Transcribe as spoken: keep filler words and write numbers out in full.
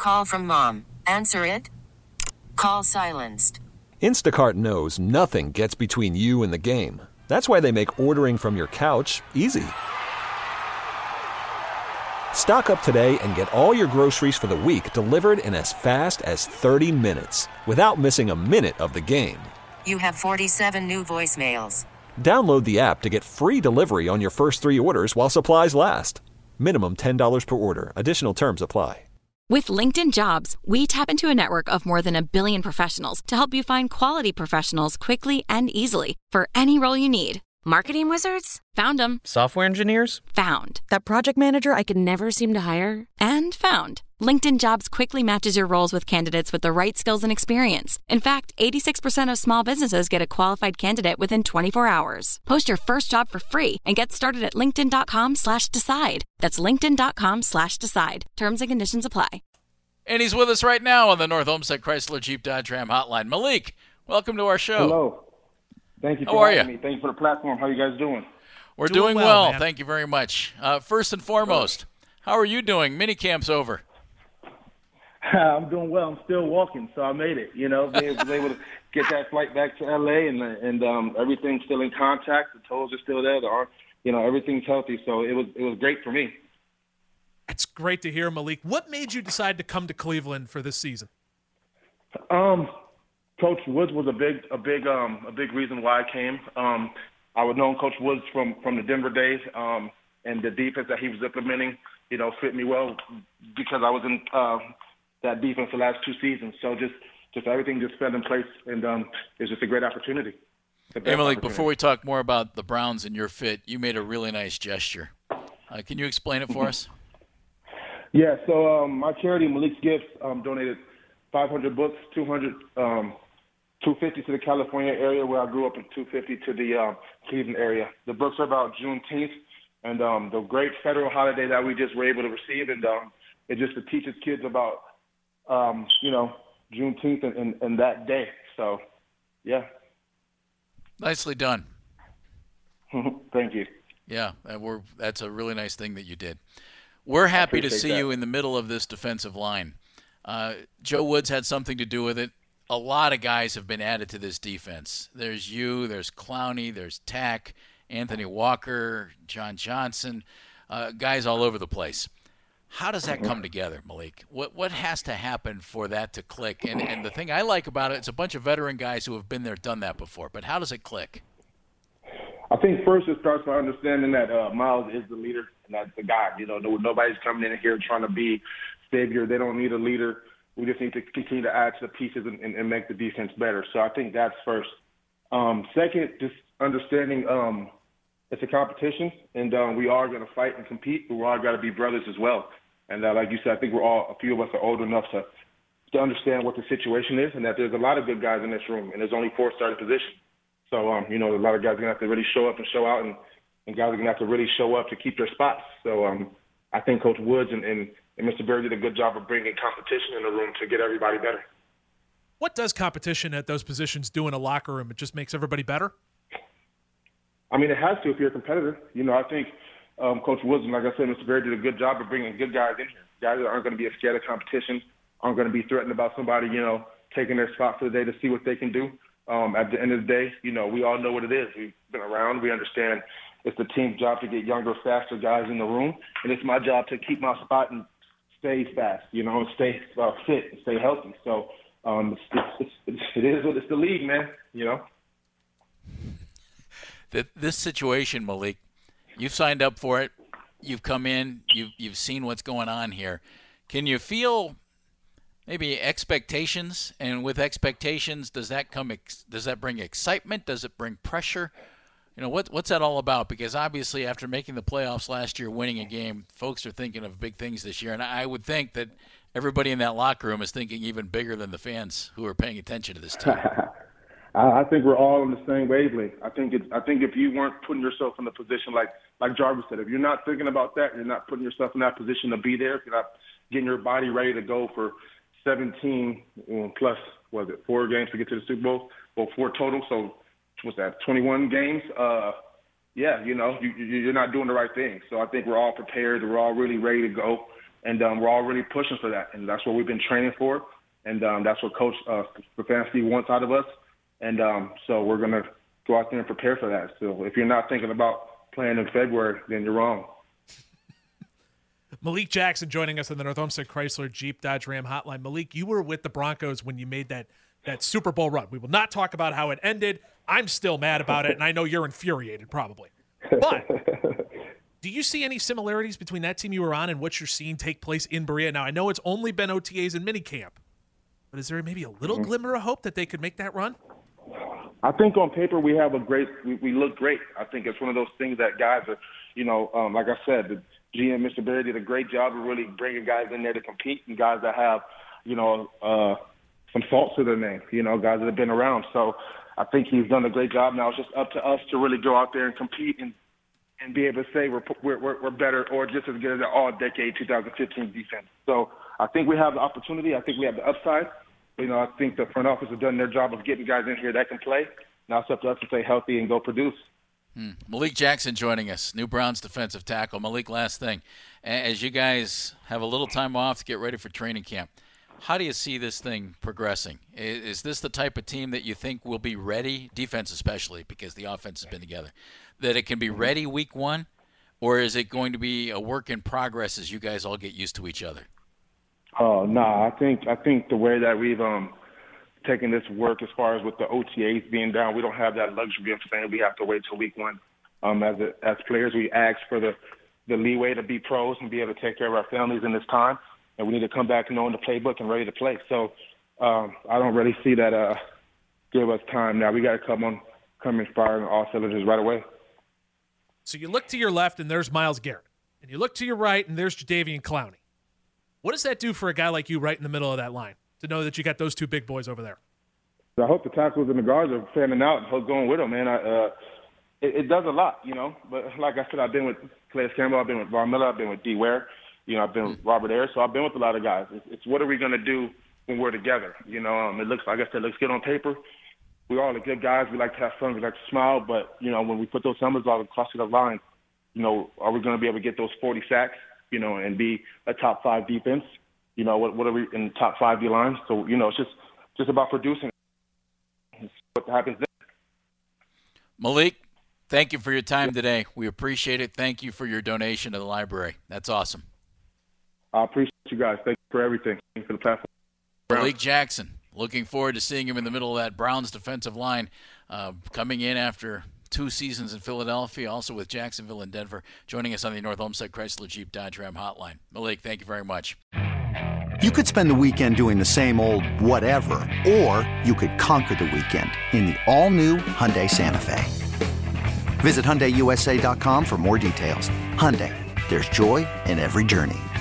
Call from mom. Answer it. Call silenced. Instacart knows nothing gets between you and the game. That's why they make ordering from your couch easy. Stock up today and get all your groceries for the week delivered in as fast as thirty minutes without missing a minute of the game. You have forty-seven new voicemails. Download the app to get free delivery on your first three orders while supplies last. Minimum ten dollars per order. Additional terms apply. With LinkedIn Jobs, we tap into a network of more than a billion professionals to help you find quality professionals quickly and easily for any role you need. Marketing wizards? Found them. Software engineers? Found. That project manager I could never seem to hire? And found. LinkedIn Jobs quickly matches your roles with candidates with the right skills and experience. In fact, eighty-six percent of small businesses get a qualified candidate within twenty-four hours. Post your first job for free and get started at linkedin.com slash decide. That's linkedin.com slash decide. Terms and conditions apply. And he's with us right now on the North Olmsted Chrysler Jeep Dodge Ram hotline. Malik, welcome to our show. Hello. Thank you for How are having you? me. Thank you for the platform. How are you guys doing? We're Doing doing, well, well. man. Thank you very much. Uh, first and foremost, how are you doing? Minicamp's over. I'm doing well. I'm still walking, so I made it. You know, being was able to get that flight back to L A, and and um, everything's still in contact. The toes are still there. The arm, you know, everything's healthy. So it was it was great for me. It's great to hear, Malik. What made you decide to come to Cleveland for this season? Um, Coach Woods was a big a big um a big reason why I came. Um, I would know Coach Woods from from the Denver days. Um, and the defense that he was implementing, you know, fit me well because I was in uh, that defense the last two seasons. So just, just everything just fell in place, and um, it was just a great opportunity. Hey, Malik, before we talk more about the Browns and your fit, you made a really nice gesture. Uh, can you explain it for us? Yeah, so um, my charity, Malik's Gifts, um, donated five hundred books, two hundred, um, two hundred fifty to the California area where I grew up, and two hundred fifty to the um, Cleveland area. The books are about Juneteenth and um, the great federal holiday that we just were able to receive, and um, it just to teaches kids about, um, you know, Juneteenth and, and, and that day. So, yeah. Nicely done. Thank you. Yeah, and we're, that's a really nice thing that you did. We're happy to see that. you in the middle of this defensive line. Uh, Joe Woods had something to do with it. A lot of guys have been added to this defense. There's you, there's Clowney, there's Tack, Anthony Walker, John Johnson, uh, guys all over the place. How does that come together, Malik? What what has to happen for that to click? And and the thing I like about it, it's a bunch of veteran guys who have been there, done that before. But how does it click? I think first it starts by understanding that uh, Miles is the leader and that's the guy. You know, no, nobody's coming in here trying to be savior. They don't need a leader. We just need to continue to add to the pieces and, and, and make the defense better. So I think that's first. Um, second, just understanding um, it's a competition, and um, we are going to fight and compete, but we all got to be brothers as well. And uh, like you said, I think we're all, a few of us are old enough to to understand what the situation is, and that there's a lot of good guys in this room, and there's only four starting positions. So, um, you know, a lot of guys are going to have to really show up and show out, and, and guys are going to have to really show up to keep their spots. So um, I think Coach Woods and, and, and Mister Berry did a good job of bringing competition in the room to get everybody better. What does competition at those positions do in a locker room? It just makes everybody better? I mean, it has to if you're a competitor. You know, I think um, Coach Woods and, like I said, Mister Berry did a good job of bringing good guys in here. Guys that aren't going to be scared of competition, aren't going to be threatened about somebody, you know, taking their spot for the day to see what they can do. Um, at the end of the day, you know, we all know what it is. We've been around. We understand it's the team's job to get younger, faster guys in the room, and it's my job to keep my spot and stay fast, you know, and stay uh, fit and stay healthy. So um, it's, it's, it's, it is what it's the league, man, you know. That this situation, Malik, you've signed up for it. You've come in. You've you've seen what's going on here. Can you feel maybe expectations? And with expectations, does that come? Does that bring excitement? Does it bring pressure? You know, what what's that all about? Because obviously, after making the playoffs last year, winning a game, folks are thinking of big things this year. And I would think that everybody in that locker room is thinking even bigger than the fans who are paying attention to this team. I think we're all on the same wavelength. I think it's, I think if you weren't putting yourself in a position like like Jarvis said, if you're not thinking about that, you're not putting yourself in that position to be there. If you're not getting your body ready to go for seventeen plus, was it four games to get to the Super Bowl? Well, four total. So what's that? twenty-one games. Uh, yeah, you know, you, you, you're not doing the right thing. So I think we're all prepared. We're all really ready to go. and um, we're already pushing for that, and that's what we've been training for, and um, that's what Coach uh, Stefanski wants out of us, and um, so we're going to go out there and prepare for that. So if you're not thinking about playing in February, then you're wrong. Malik Jackson joining us on the North Olmsted Chrysler Jeep Dodge Ram Hotline. Malik, you were with the Broncos when you made that that Super Bowl run. We will not talk about how it ended. I'm still mad about it, and I know you're infuriated probably. But do you see any similarities between that team you were on and what you're seeing take place in Berea? Now, I know it's only been O T As and minicamp, but is there maybe a little mm-hmm. glimmer of hope that they could make that run? I think on paper we have a great we, – we look great. I think it's one of those things that guys are, you know, um, like I said, the G M, Mister Berry, did a great job of really bringing guys in there to compete and guys that have, you know, uh, some salt to their name, you know, guys that have been around. So I think he's done a great job. Now it's just up to us to really go out there and compete and, and be able to say we're, we're we're better or just as good as the all-decade twenty fifteen defense. So I think we have the opportunity. I think we have the upside. You know, I think the front office has done their job of getting guys in here that can play. Now it's up to us to stay healthy and go produce. Hmm. Malik Jackson joining us, New Browns defensive tackle. Malik, last thing. As you guys have a little time off to get ready for training camp, how do you see this thing progressing? Is this the type of team that you think will be ready, defense especially, because the offense has been together, that it can be ready week one, or is it going to be a work in progress as you guys all get used to each other? Oh, no, nah, I think I think the way that we've um, taken this work as far as with the O T As being down, we don't have that luxury of saying we have to wait till week one. Um, as a, as players, we ask for the, the leeway to be pros and be able to take care of our families in this time, and we need to come back knowing the playbook and ready to play. So um, I don't really see that uh, give us time now. We got to come on, come and fire on all cylinders right away. So you look to your left, and there's Myles Garrett. And you look to your right, and there's Jadeveon Clowney. What does that do for a guy like you right in the middle of that line, to know that you got those two big boys over there? I hope the tackles and the guards are fanning out and going with them, man. I, uh, it, it does a lot, you know. But like I said, I've been with Calais Campbell, I've been with Von Miller, I've been with D. Ware, you know, I've been with Robert Ayers, so I've been with a lot of guys. It's, it's what are we going to do when we're together? You know, um, it looks, like I said, it looks good on paper. We're all the good guys. We like to have fun. We like to smile. But, you know, when we put those numbers all across the line, you know, are we going to be able to get those forty sacks, you know, and be a top five defense? You know, what what are we in top five D lines? So, you know, it's just just about producing. It's what happens then. Malik, thank you for your time today. We appreciate it. Thank you for your donation to the library. That's awesome. I appreciate you guys. Thank you for everything. Thank you for the platform. Malik Jackson, looking forward to seeing him in the middle of that Browns defensive line, uh, coming in after two seasons in Philadelphia, also with Jacksonville and Denver, joining us on the North Olmsted Chrysler Jeep Dodge Ram Hotline. Malik, thank you very much. You could spend the weekend doing the same old whatever, or you could conquer the weekend in the all-new Hyundai Santa Fe. Visit Hyundai U S A dot com for more details. Hyundai, there's joy in every journey.